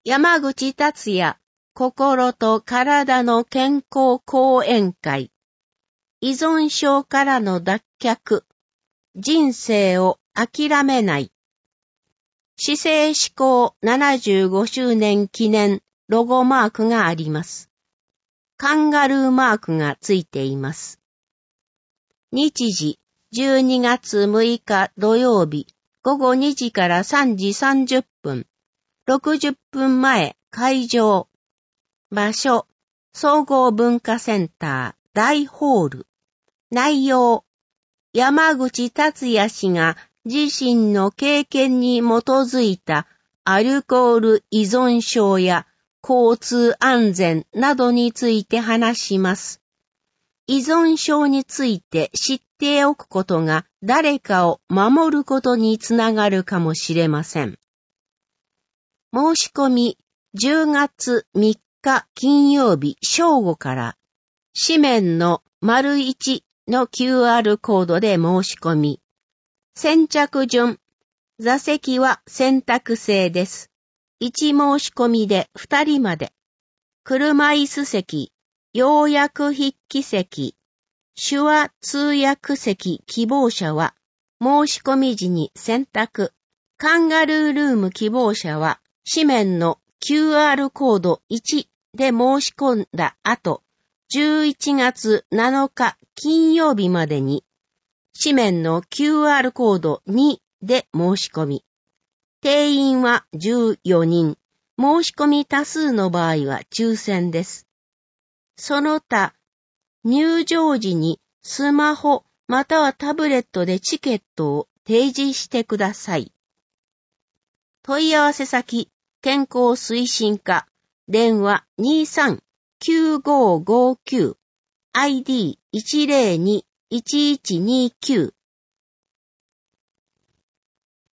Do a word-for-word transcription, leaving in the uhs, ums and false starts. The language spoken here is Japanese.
山口達也、心と体の健康講演会。依存症からの脱却。人生を諦めない。市政施行ななじゅうごしゅうねん記念ロゴマークがあります。カンガルーマークがついています。日時じゅうにがつむいか土曜日ごごにじからさんじさんじゅっぷん。ろくじゅっぷんまえ会場。場所総合文化センター大ホール。内容山口達也氏が自身の経験に基づいたアルコール依存症や交通安全などについて話します。依存症について知っておくことが誰かを守ることにつながるかもしれません。申し込みじゅうがつみっか金曜日正午から紙面の丸いちの キューアール コードで申し込み。先着順。座席は選択制です。いち申し込みでふたりまで。車椅子席、要約筆記席、手話通訳席希望者は申し込み時に選択。カンガルールーム希望者は紙面の キューアール コードいちで申し込んだ後、じゅういちがつなのか金曜日までに、紙面の キューアール コードにで申し込み。定員はじゅうよにん、申し込み多数の場合は抽選です。その他、入場時にスマホまたはタブレットでチケットを提示してください。問い合わせ先、健康推進課、電話 にさんきゅうごごきゅう アイディーいちゼロにいちいちにきゅう